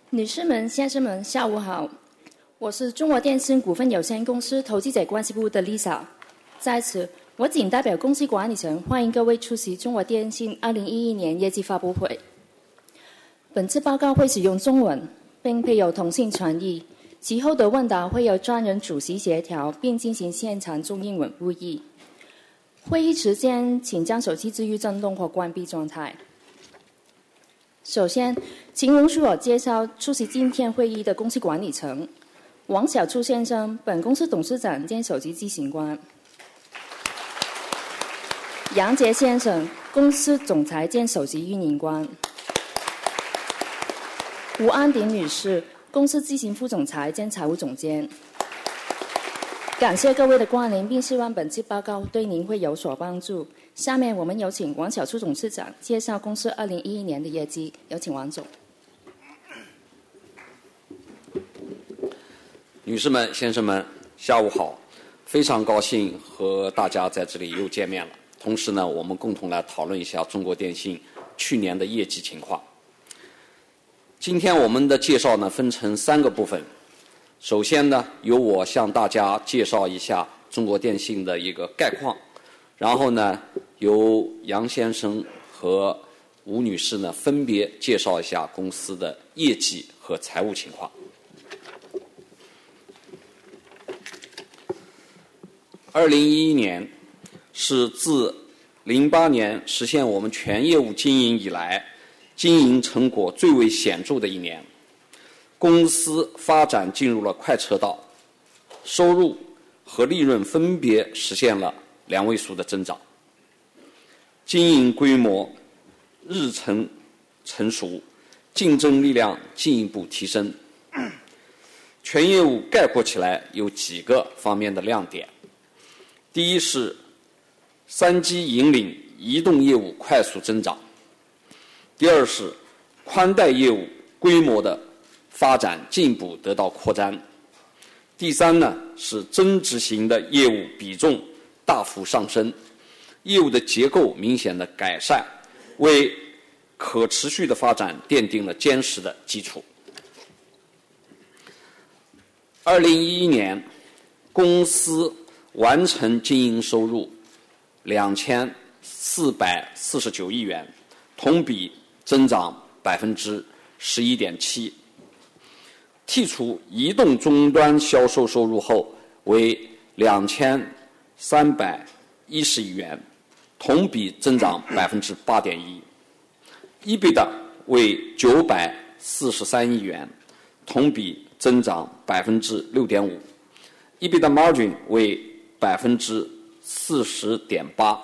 女士们、先生们，下午好！我是中国电信股份有限公司投资者关系部的 Lisa。在此，我谨代表公司管理层欢迎各位出席中国电信2011年业绩发布会。本次报告会使用中文，并配有同性传译。其后的问答会由专人主席协调，并进行现场中英文会议。会议时间，请将手机置于震动或关闭状态。首先，请容许我介绍出席今天会议的公司管理层：王小初先生，本公司董事长兼首席执行官；杨杰先生，公司总裁兼首席运营官；吴安鼎女士，公司执行副总裁兼财务总监。感谢各位的光临，并希望本次报告对您会有所帮助。下面我们有请王小初董事长介绍公司2011年的业绩。有请王总。 女士们、先生们，下午好！非常高兴和大家在这里又见面了。同时呢，我们共同来讨论一下中国电信去年的业绩情况。今天我们的介绍呢，分成3个部分。首先呢，由我向大家介绍一下中国电信的一个概况，然后呢，由杨先生和吴女士呢分别介绍一下公司的业绩和财务情况。2011年是自08年实现我们全业务经营以来，经营成果最为显著的一年。公司发展进入了快车道，收入和利润分别实现了2位数的增长，经营规模日程成熟，竞争力量进一步提升。全业务概括起来有几个方面的亮点。第一是3G 引领移动业务快速增长，第二是宽带业务规模的发展进一步得到扩张，第三呢是增值型的业务比重大幅上升，业务的结构明显的改善，为可持续的发展奠定了坚实的基础。2011年，公司完成经营收入2449亿元，同比增长11.7%。剔除移动终端销售收入后为2310亿元，同比增长8.1%。EBITDA 为943亿元，同比增长6.5%。EBITDA margin 为40.8%。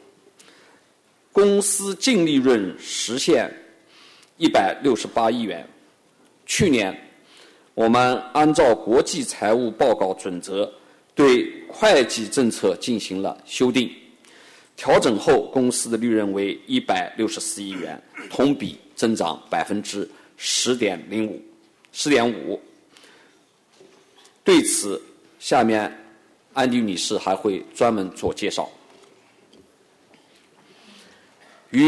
公司净利润实现168亿元。去年我们按照国际财务报告准则对会计政策进行了修订，调整后公司的利润为164亿元，同比增长10.5%。对此，下面安迪女士还会专门做介绍。与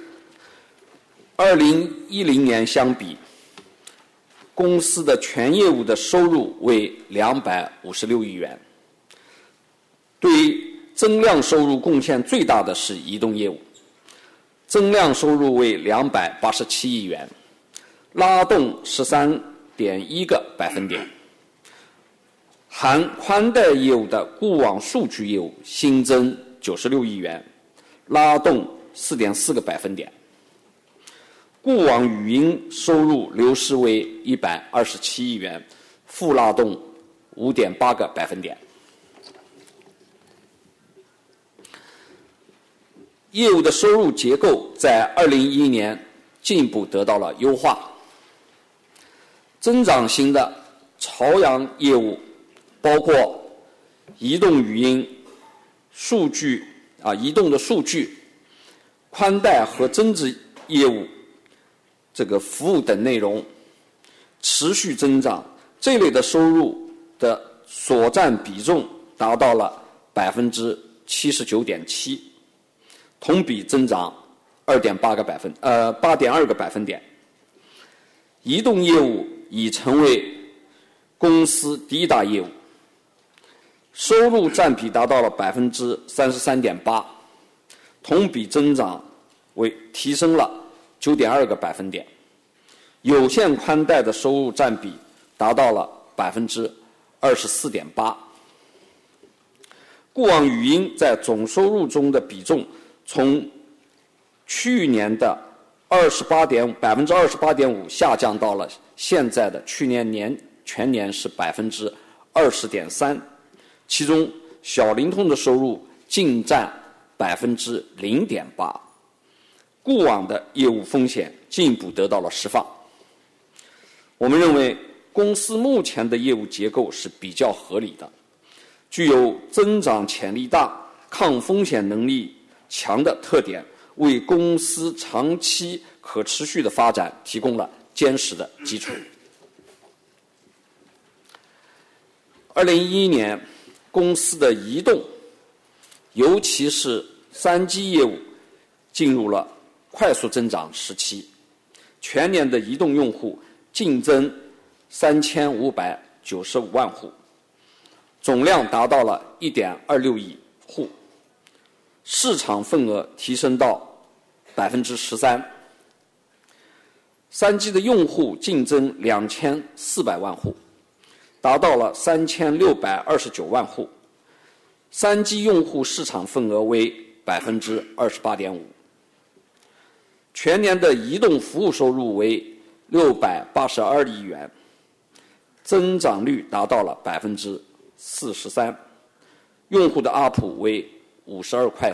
2010年相比，公司的全业务的收入为256亿元，对增量收入贡献最大的是移动业务，增量收入为287亿元，拉动13.1个百分点。含宽带业务的固网数据业务新增96亿元，拉动4.4个百分点。固网语音收入流失为127亿元，负拉动5.8个百分点。业务的收入结构在2011年进一步得到了优化。增长型的朝阳业务包括移动语音、移动的数据、宽带和增值业务服务等内容持续增长，这类的收入的所占比重达到了79.7%，同比增长8.2个百分点。 移动业务已成为公司第一大业务，收入占比达到了33.8%，同比增长提升了9.2个百分点。有线宽带的收入占比达到了24.8%。固网语音在总收入中的比重从去年的28.5%下降到了现在的去年全年是20.3%，其中小灵通的收入净占0.8%，固网的业务风险进一步得到了释放。我们认为公司目前的业务结构是比较合理的，具有增长潜力大、抗风险能力强的特点，为公司长期可持续的发展提供了坚实的基础。2011年，公司的移动，尤其是3G 业务进入了快速增长时期，全年的移动用户净增3595万户，总量达到了1.26亿户，市场份额提升到13%。3G 的用户净增2400万户，达到了3629万户，3G 用户市场份额为28.5%。全年的移动服务收入为682亿元，增长率达到了43%，用户的 ARPU 为52.4块。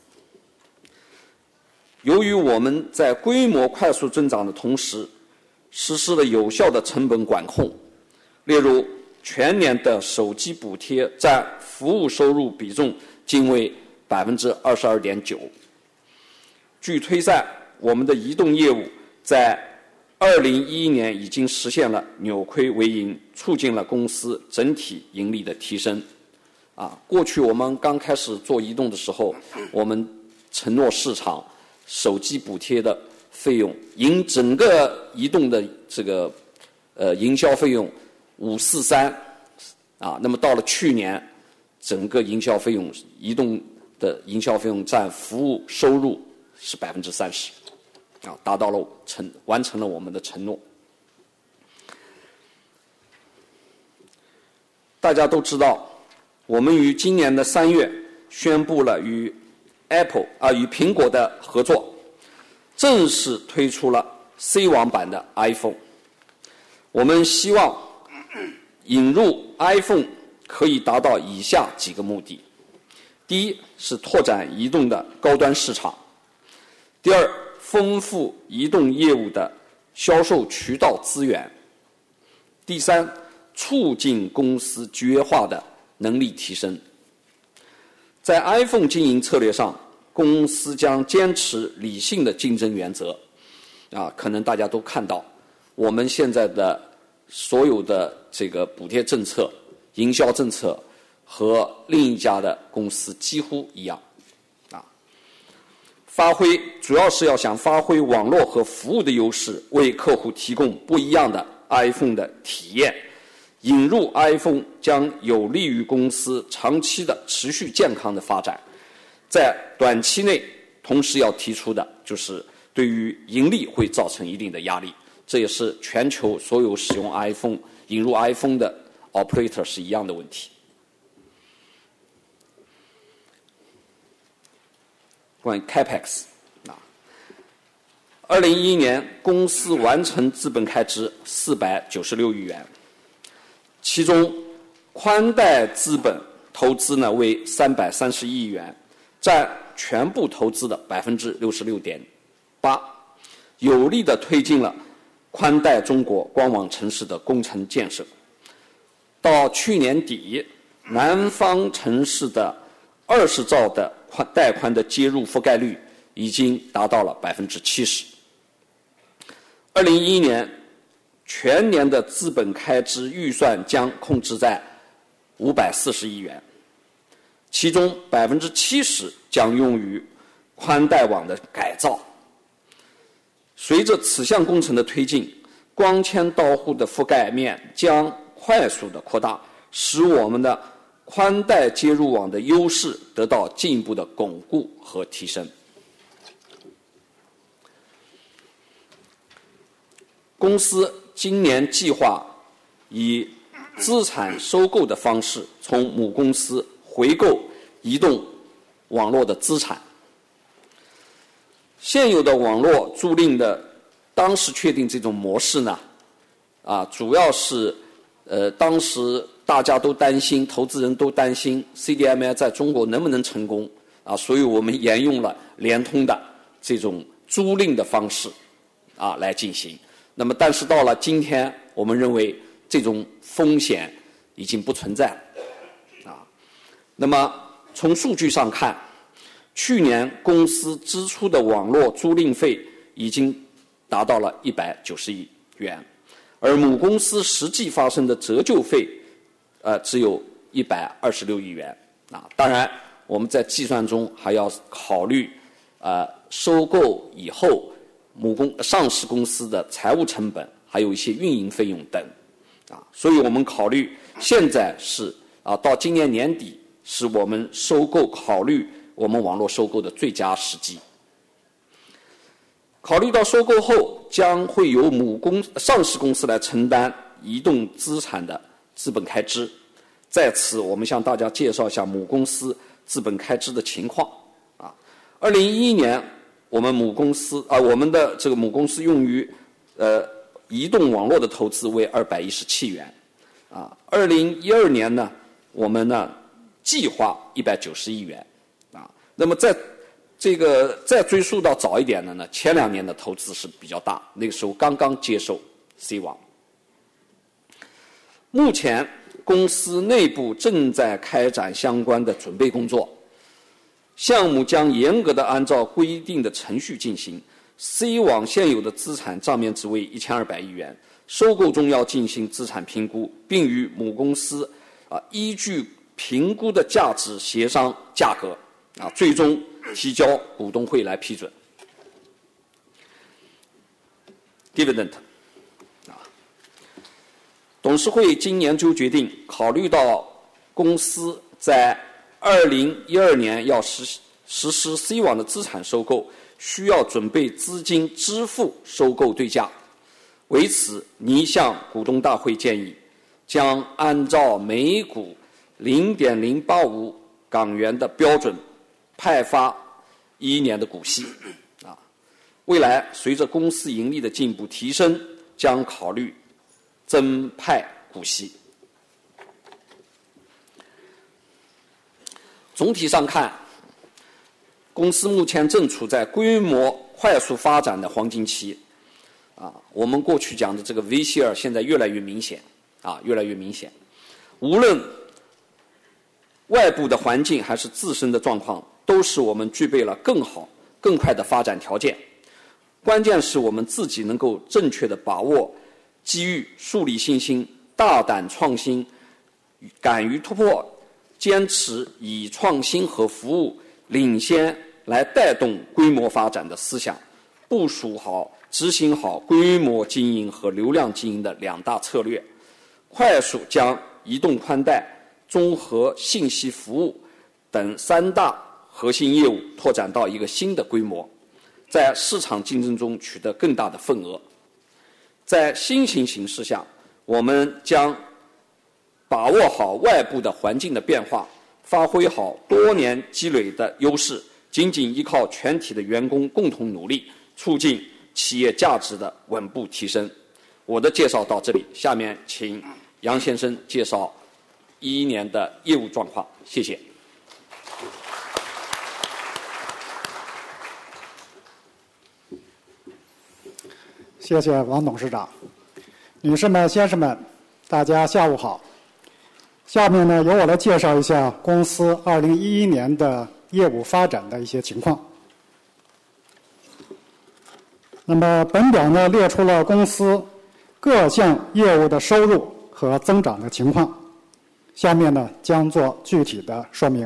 由于我们在规模快速增长的同时，实施了有效的成本管控，例如全年的手机补贴占服务收入比重仅为22.9%。据推算，我们的移动业务在2011年已经实现了扭亏为盈，促进了公司整体盈利的提升。过去我们刚开始做移动的时候，我们承诺市场手机补贴的费用，整个移动的这个营销费用543，那么到了去年，整个营销费用，移动的营销费用占服务收入是30%。达到了完成了我们的承诺。大家都知道，我们于今年的3月宣布了与苹果的合作，正式推出了 C 网版的 iPhone。我们希望引入 iPhone 可以达到以下几个目的：第一是拓展移动的高端市场；第二，丰富移动业务的销售渠道资源；第三，促进公司集约化的能力提升。在 iPhone 经营策略上，公司将坚持理性的竞争原则。可能大家都看到，我们现在的所有的这个补贴政策、营销政策和另一家的公司几乎一样。主要是要想发挥网络和服务的优势，为客户提供不一样的 iPhone 的体验。引入 iPhone 将有利于公司长期的持续健康的发展。在短期内，同时要提出的就是对于盈利会造成一定的压力，这也是全球所有使用 iPhone、引入 iPhone 的 operator 是一样的问题。关于 Capex，2011年公司完成资本开支496亿元，其中宽带资本投资为331亿元，占全部投资的66.8%，有力地推进了宽带中国光网城市的工程建设。到去年底，南方城市的20兆的带宽的接入覆盖率已经达到了70%。2011年全年的资本开支预算将控制在540亿元，其中70%将用于宽带网的改造。随着此项工程的推进， 光纤到户的覆盖面将快速的扩大，使我们的宽带接入网的优势得到进一步的巩固和提升。公司今年计划以资产收购的方式从母公司回购移动网络的资产。现有的网络租赁的当时确定这种模式呢，主要是当时大家都担心，投资人都担心 CDMA 在中国能不能成功所以我们沿用了联通的这种租赁的方式来进行。那么但是到了今天，我们认为这种风险已经不存在那么从数据上看，去年公司支出的网络租赁费已经达到了190亿元，而母公司实际发生的折旧费只有126亿元当然我们在计算中还要考虑收购以后上市公司的财务成本，还有一些运营费用等所以我们考虑现在是到今年年底是我们考虑我们网络收购的最佳时机。考虑到收购后将会由上市公司来承担移动资产的资本开支，在此我们向大家介绍一下母公司资本开支的情况2011年我们的这个母公司用于移动网络的投资为217元2012年呢，我们呢计划190亿元那么再追溯到早一点的呢，前2年的投资是比较大，那个时候刚刚接受 C 网。目前公司内部正在开展相关的准备工作，项目将严格的按照规定的程序进行。C 网现有的资产账面值为1200亿元，收购中要进行资产评估，并与母公司依据评估的价值协商价格最终提交股东会来批准。Dividend 董事会经研究决定，考虑到公司在2012年要实施 C 网的资产收购，需要准备资金支付收购对价，为此拟向股东大会建议，将按照每股0.085港元的标准派发1年的股息未来随着公司盈利的进一步提升，将考虑增派股息。总体上看，公司目前正处在规模快速发展的黄金期我们过去讲的这个 V-share 现在越来越明显越来越明显。无论外部的环境还是自身的状况，都使我们具备了更好更快的发展条件。关键是我们自己能够正确的把握机遇，树立信心，大胆创新，敢于突破，坚持以创新和服务领先来带动规模发展的思想，部署好执行好规模经营和流量经营的2大策略，快速将移动宽带、综合信息服务等3大核心业务拓展到一个新的规模，在市场竞争中取得更大的份额。在新型形势下，我们将把握好外部的环境的变化，发挥好多年积累的优势，紧紧依靠全体的员工共同努力，促进企业价值的稳步提升。我的介绍到这里，下面请杨先生介绍2011年的业务状况。谢谢。 谢谢王董事长。女士们、先生们，大家下午好。下面呢，由我来介绍一下公司2011年的业务发展的一些情况。那么本表呢，列出了公司各项业务的收入和增长的情况，下面呢将做具体的说明。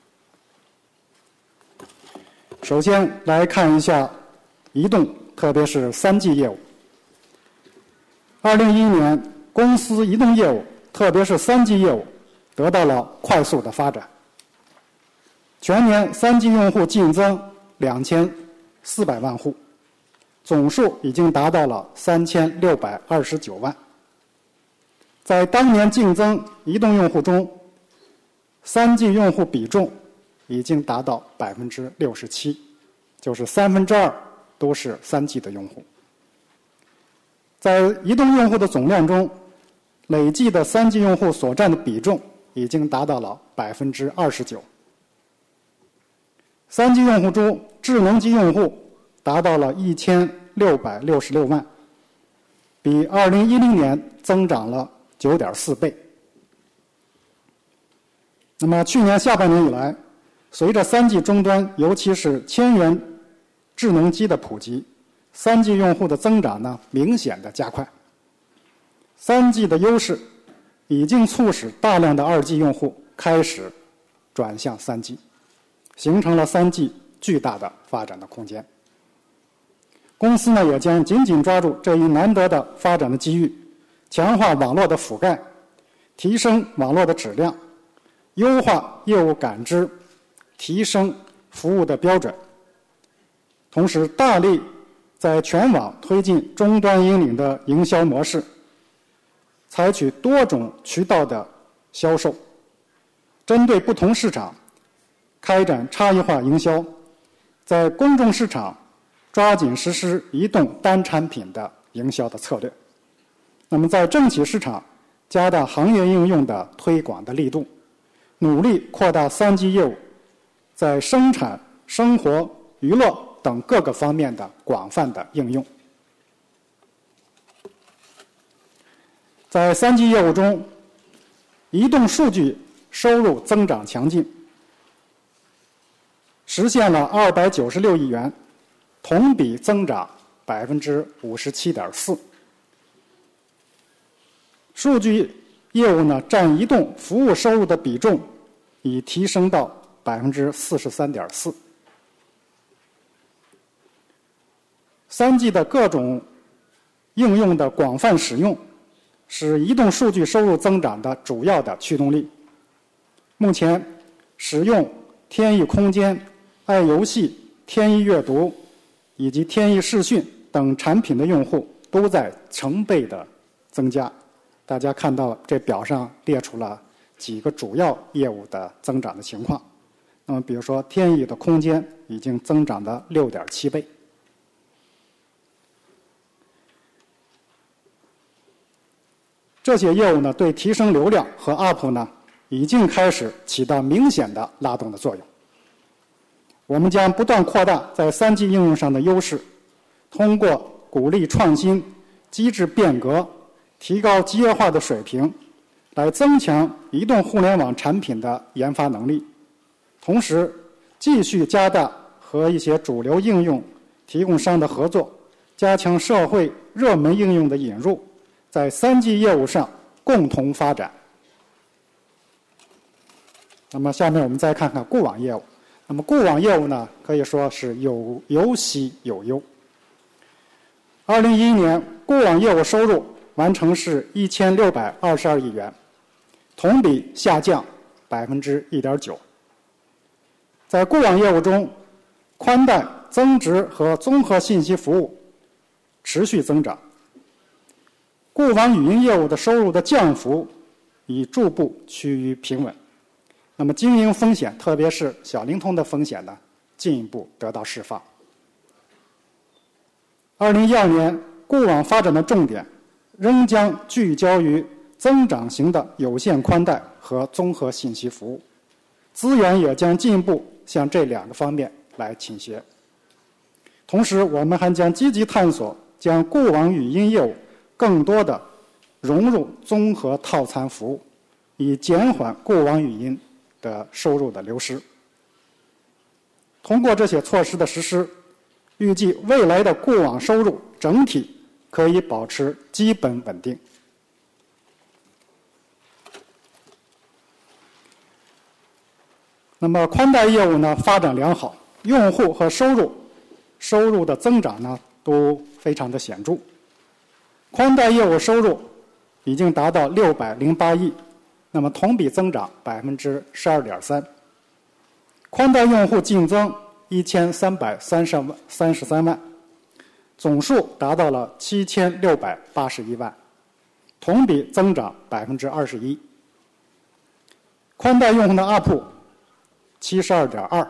首先来看一下移动，特别是3G 业务。 2011年，公司移动业务，特别是3G 业务，得到了快速的发展。全年3G 用户净增2400万户，总数已经达到了3629万。在当年净增移动用户中，3G 用户比重已经达到67%，就是2/3都是3G 的用户。在移动用户的总量中，累计的3G 用户所占的比重已经达到了29%。3G 用户中，智能机用户达到了1666万，比2010年增长了9.4倍。那么去年下半年以来，随着3G 终端，尤其是千元智能机的普及，3G 用户的增长呢明显的加快。3G 的优势已经促使大量的2G 用户开始转向3G， 形成了3G 巨大的发展的空间。公司呢也将紧紧抓住这一难得的发展的机遇，强化网络的覆盖，提升网络的质量，优化业务感知，提升服务的标准，同时大力在全网推进终端引领的营销模式，采取多种渠道的销售，针对不同市场开展差异化营销，在公众市场抓紧实施移动单产品的营销的策略。那么在政企市场加大行业应用的推广的力度，努力扩大3G 业务在生产、生活、娱乐等各个方面的广泛的应用。在3G 业务中，移动数据收入增长强劲，实现了296亿元，同比增长57.4%。数据业务呢占移动服务收入的比重已提升到43.4%。3G 的各种应用的广泛使用，是移动数据收入增长的主要的驱动力。目前，使用天翼空间、爱游戏、天翼阅读以及天翼视讯等产品的用户都在成倍的增加。大家看到这表上列出了几个主要业务的增长的情况。那么比如说天翼的空间已经增长了6.7倍。这些业务呢，对提升流量和 UP 呢，已经开始起到明显的拉动的作用。我们将不断扩大在3G 应用上的优势，通过鼓励创新、机制变革，提高机械化的水平，来增强移动互联网产品的研发能力。同时，继续加大和一些主流应用提供商的合作，加强社会热门应用的引入，在3G 业务上共同发展。那么下面我们再看看固网业务。那么固网业务呢，可以说是有喜有忧。2011年，固网业务收入完成是1622亿元，同比下降1.9%。在固网业务中，宽带、增值和综合信息服务持续增长。固网语音业务的收入的降幅已逐步趋于平稳。那么经营风险，特别是小灵通的风险呢，进一步得到释放。2012年，固网发展的重点仍将聚焦于增长型的有线宽带和综合信息服务，资源也将进一步向这2个方面来倾斜。同时，我们还将积极探索将固网语音业务更多的融入综合套餐服务，以减缓固网语音的收入的流失。通过这些措施的实施，预计未来的固网收入整体可以保持基本稳定。那么宽带业务呢发展良好，用户和收入的增长呢都非常的显著。 宽带业务收入已经达到608亿，那么同比增长12.3%。宽带用户净增1333万，总数达到了7681万，同比增长21%。宽带用户的 ARPU 72.2。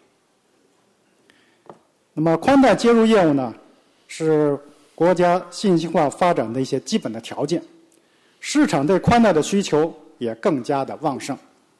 那么宽带接入业务呢，是国家信息化发展的一些基本的条件，市场对宽带的需求也更加的旺盛。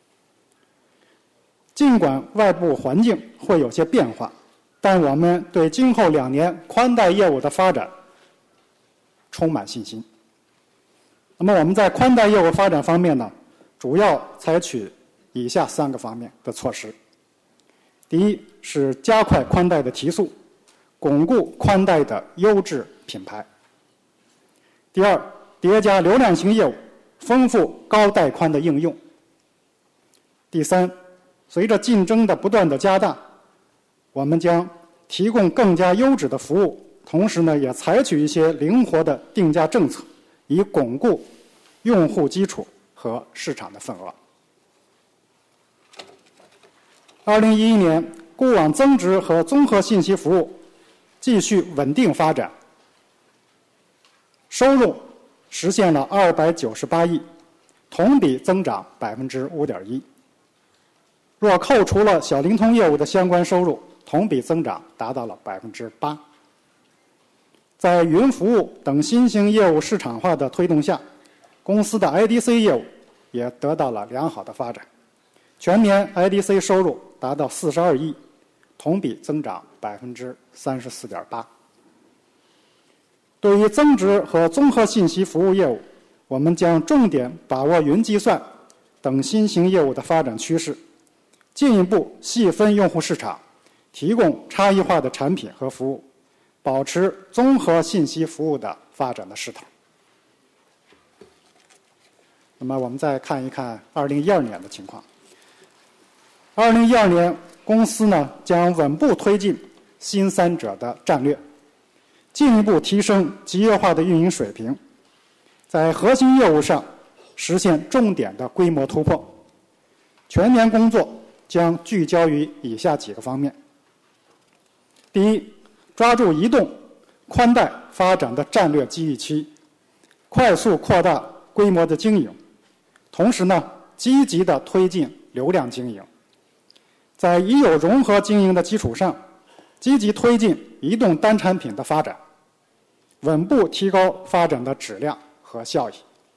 尽管外部环境会有些变化，但我们对今后2年宽带业务的发展充满信心。那么我们在宽带业务发展方面呢，主要采取以下3个方面的措施。第一是加快宽带的提速，巩固宽带的优质品牌。第二，叠加流量型业务，丰富高带宽的应用。第三，随着竞争的不断的加大，我们将提供更加优质的服务，同时呢，也采取一些灵活的定价政策，以巩固用户基础和市场的份额。2011年，固网增值和综合信息服务继续稳定发展，收入实现了298亿，同比增长5.1%。若扣除了小灵通业务的相关收入，同比增长达到了8%。在云服务等新型业务市场化的推动下，公司的 IDC 业务也得到了良好的发展，全年 IDC 收入达到42亿，同比增长34.8%。对于增值和综合信息服务业务，我们将重点把握云计算等新型业务的发展趋势，进一步细分用户市场，提供差异化的产品和服务，保持综合信息服务的发展的势头。那么我们再看一看2012年的情况。2012年，公司呢将稳步推进新三者的战略，进一步提升集约化的运营水平，在核心业务上实现重点的规模突破。全年工作将聚焦于以下几个方面。第一，抓住移动、宽带发展的战略机遇期，快速扩大规模的经营，同时呢，积极地推进流量经营。在已有融合经营的基础上，积极推进移动单产品的发展，稳步提高发展的质量和效益。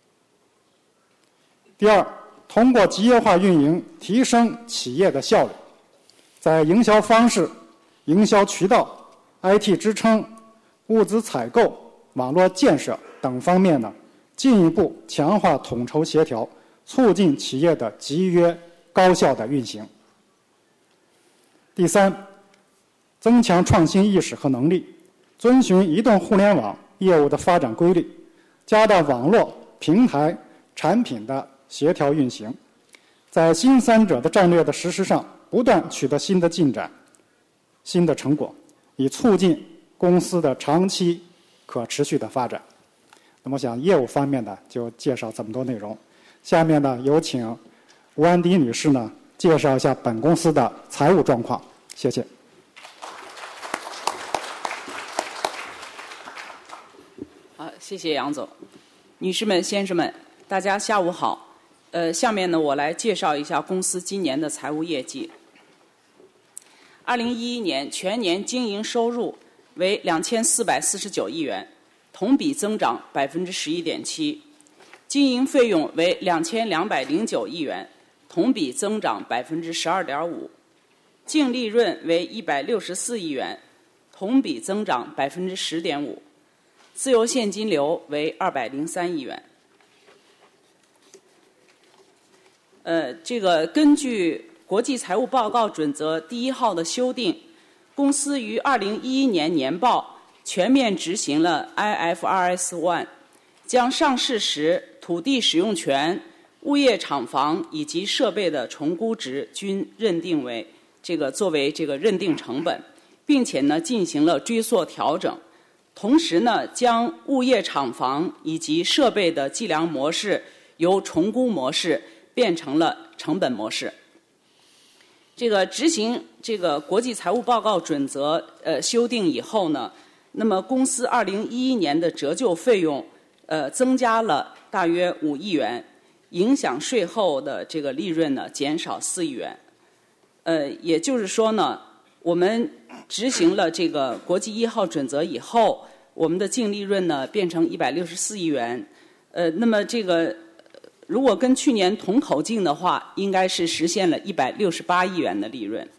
第二，通过集约化运营提升企业的效率，在营销方式、营销渠道、IT 支撑、物资采购、网络建设等方面呢，进一步强化统筹协调，促进企业的集约高效的运行。第三，增强创新意识和能力，遵循移动互联网业务的发展规律，加大网络、平台、产品的协调运行，在新三者的战略的实施上不断取得新的进展、新的成果，以促进公司的长期可持续的发展。那么我想业务方面呢，就介绍这么多内容。下面呢，有请吴安迪女士呢介绍一下本公司的财务状况。谢谢。 好，谢谢杨总。女士们、先生们，大家下午好。下面呢，我来介绍一下公司今年的财务业绩。2011年全年经营收入为2449亿元，同比增长11.7%；经营费用为2209亿元，同比增长12.5%；净利润为164亿元，同比增长10.5%；自由现金流为203亿元。根据国际财务报告准则第1号的修订，公司于2011年年报全面执行了 IFRS 1，将上市时土地使用权、物业厂房以及设备的重估值均认定为作为认定成本，并且呢进行了追溯调整， 同时呢，将物业厂房以及设备的计量模式由重估模式变成了成本模式。这个执行这个国际财务报告准则修订以后呢，那么公司2011年的折旧费用增加了大约5亿元，影响税后的这个利润呢减少4亿元。也就是说呢，我们执行了这个国际1号准则以后，我们的净利润呢变成164亿元。那么这个如果跟去年同口径的话，应该是实现了168亿元的利润。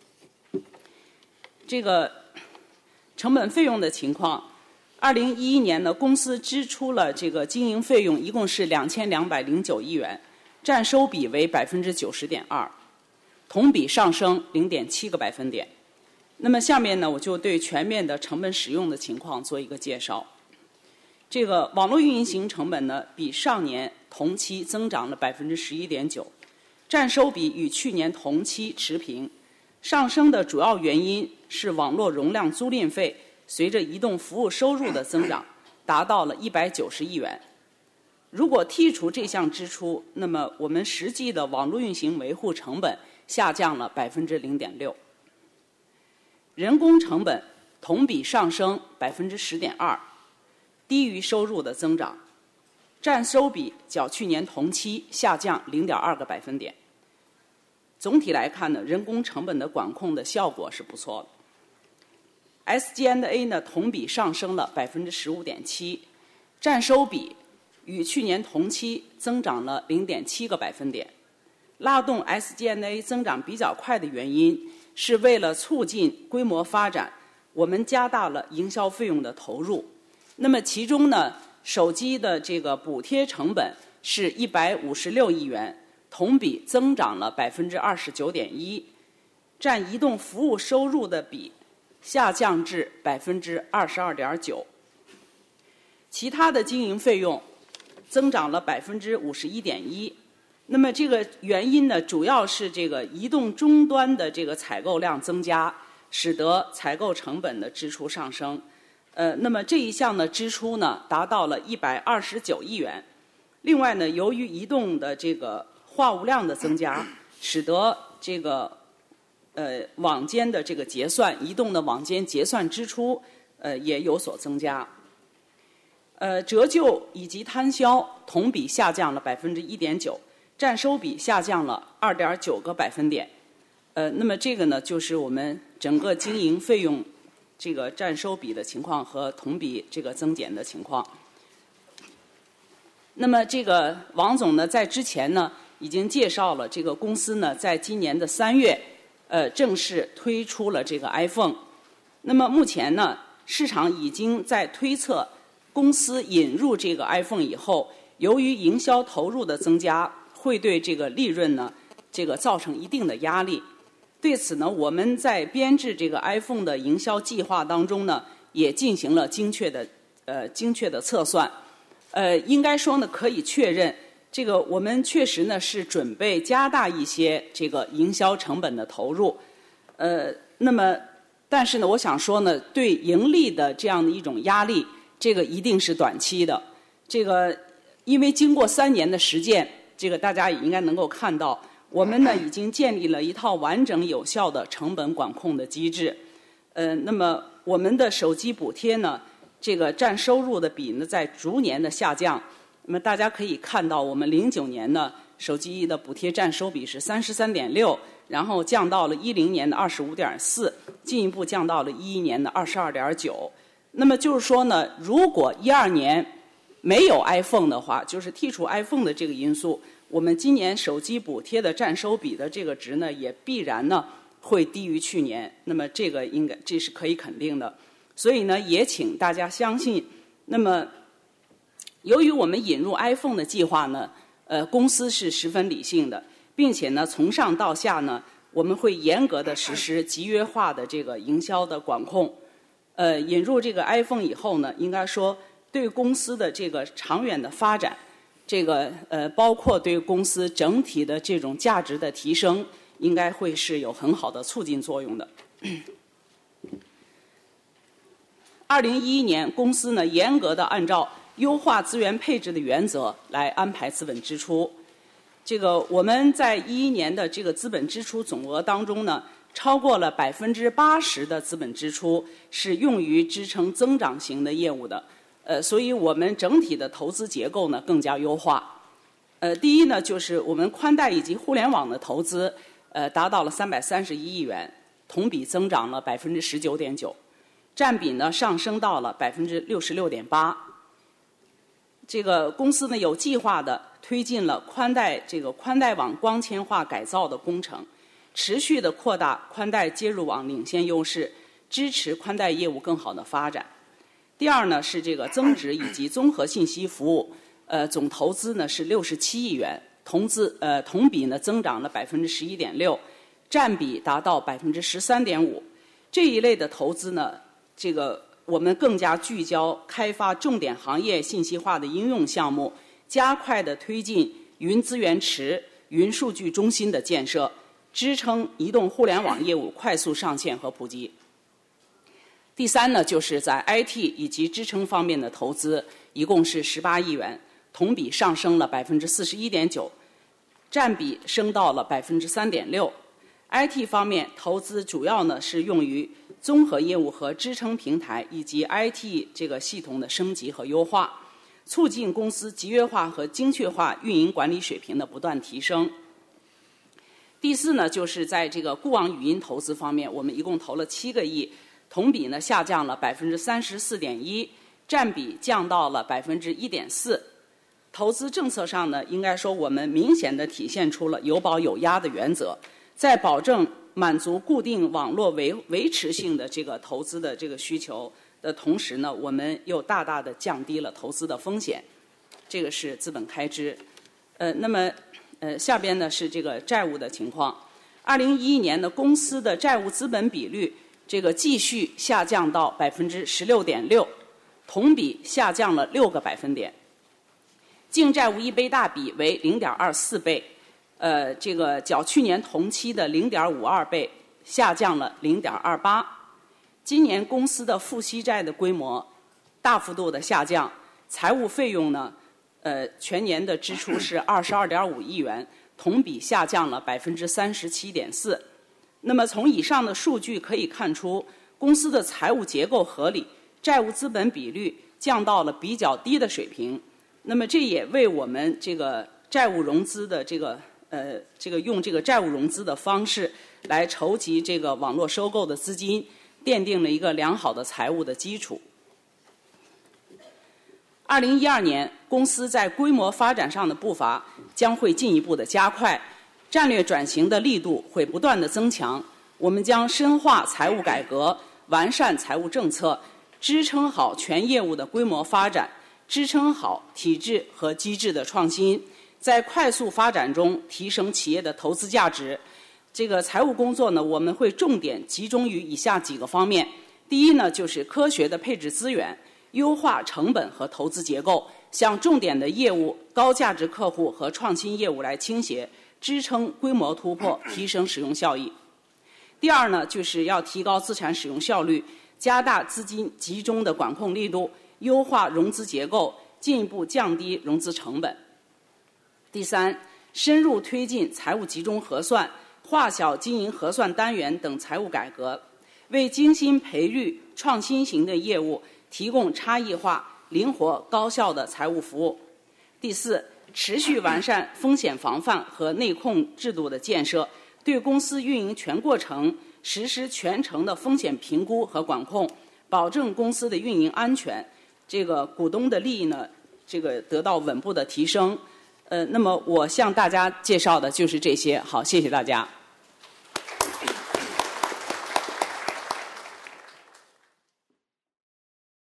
这个成本费用的情况，2011年呢，公司支出了这个经营费用一共是2209亿元，占收比为90.2%，同比上升0.7个百分点。那么下面呢，我就对全面的成本使用的情况做一个介绍。这个网络运行成本呢，比上年同期增长了11.9%，占收比与去年同期持平。上升的主要原因是网络容量租赁费随着移动服务收入的增长，达到了190亿元。如果剔除这项支出，那么我们实际的网络运行维护成本下降了0.6%。人工成本同比上升10.2%，低于收入的增长，占收比较去年同期下降0.2个百分点。总体来看呢，人工成本的管控的效果是不错的。SG&A 呢同比上升了15.7%，占收比与去年同期增长了0.7个百分点。拉动 SG&A 增长比较快的原因是为了促进规模发展，我们加大了营销费用的投入。那么其中呢，手机的这个补贴成本是156亿元，同比增长了29.1%，占移动服务收入的比下降至22.9%。其他的经营费用增长了51.1%。那么这个原因呢，主要是这个移动终端的这个采购量增加，使得采购成本的支出上升。那么这一项的支出呢，达到了129亿元。另外呢，由于移动的这个话务量的增加，使得这个网间的这个结算，移动的网间结算支出也有所增加。折旧以及摊销同比下降了1.9%，占收比下降了2.9个百分点。那么这个呢，就是我们整个经营费用这个占收比的情况和同比这个增减的情况。那么这个王总呢，在之前呢已经介绍了，这个公司呢在今年的3月正式推出了这个 iPhone。那么目前呢，市场已经在推测，公司引入这个 iPhone 以后，由于营销投入的增加，会对这个利润呢这个造成一定的压力。对此呢，我们在编制这个 iPhone 的营销计划当中呢，也进行了精确的测算。应该说呢，可以确认，这个我们确实呢是准备加大一些这个营销成本的投入。那么，但是呢，我想说呢，对盈利的这样的一种压力，这个一定是短期的。这个因为经过3年的实践，这个大家也应该能够看到，我们呢已经建立了一套完整有效的成本管控的机制。那么我们的手机补贴呢，这个占收入的比呢在逐年的下降。那么大家可以看到，我们09年呢手机的补贴占收比是33.6%，然后降到了10年的25.4%，进一步降到了11年的22.9%。那么就是说呢，如果12年没有 iPhone 的话，就是剔除 iPhone 的这个因素，我们今年手机补贴的占收比的这个值呢，也必然呢会低于去年。那么这个这是可以肯定的。所以呢，也请大家相信。那么，由于我们引入 iPhone 的计划呢，公司是十分理性的，并且呢，从上到下呢，我们会严格的实施集约化的这个营销的管控。引入这个 iPhone 以后呢，应该说对公司的这个长远的发展，这个包括对公司整体的这种价值的提升，应该会是有很好的促进作用的。 2011年，公司呢严格的按照优化资源配置的原则来安排资本支出。我们在2011年的这个资本支出总额当中呢，超过了80%的资本支出是用于支撑增长型的业务的。所以我们整体的投资结构呢更加优化。第一呢，就是我们宽带以及互联网的投资，达到了331亿元，同比增长了19.9%，占比呢上升到了66.8%。公司呢有计划的推进了宽带网光纤化改造的工程，持续的扩大宽带接入网领先优势，支持宽带业务更好的发展。第二呢是增值以及综合信息服务，总投资呢是67亿元，同比呢增长了11.6%，占比达到13.5%。这一类的投资呢，我们更加聚焦开发重点行业信息化的应用项目，加快的推进云资源池、云数据中心的建设，支撑移动互联网业务快速上线和普及。第三呢，就是在 IT 以及支撑方面的投资，一共是18亿元，同比上升了41.9%，占比升到了3.6%。IT 方面投资主要呢是用于综合业务和支撑平台以及 IT 系统的升级和优化，促进公司集约化和精确化运营管理水平的不断提升。第四呢，就是在固网语音投资方面，我们一共投了7个亿，同比呢下降了34.1%，占比降到了1.4%。投资政策上呢，应该说我们明显的体现出了有保有压的原则，在保证满足固定网络维持性的投资的需求的同时呢，我们又大大的降低了投资的风险。这个是资本开支。下边呢是债务的情况。2011年呢，公司的债务资本比率继续下降到16.6%，同比下降了6个百分点。净债务一倍大比为0.24倍，较去年同期的0.52倍下降了0.28。今年公司的负息债的规模大幅度的下降，财务费用呢，全年的支出是22.5亿元，同比下降了37.4%。那么从以上的数据可以看出，公司的财务结构合理，债务资本比率降到了比较低的水平。那么这也为我们债务融资的用债务融资的方式来筹集网络收购的资金，奠定了一个良好的财务的基础。2012年，公司在规模发展上的步伐将会进一步的加快，战略转型的力度会不断的增强。我们将深化财务改革，完善财务政策，支撑好全业务的规模发展，支撑好体制和机制的创新，在快速发展中提升企业的投资价值。财务工作呢，我们会重点集中于以下几个方面。第一呢，就是科学的配置资源，优化成本和投资结构，向重点的业务、高价值客户和创新业务来倾斜，支撑规模突破，提升使用效益。第二呢，就是要提高资产使用效率，加大资金集中的管控力度，优化融资结构，进一步降低融资成本。第三，深入推进财务集中核算、划小经营核算单元等财务改革，为精心培育创新型的业务提供差异化、灵活、高效的财务服务。第四，持续完善风险防范和内控制度的建设，对公司运营全过程实施全程的风险评估和管控，保证公司的运营安全，股东的利益呢，得到稳步的提升。那么我向大家介绍的就是这些。好，谢谢大家。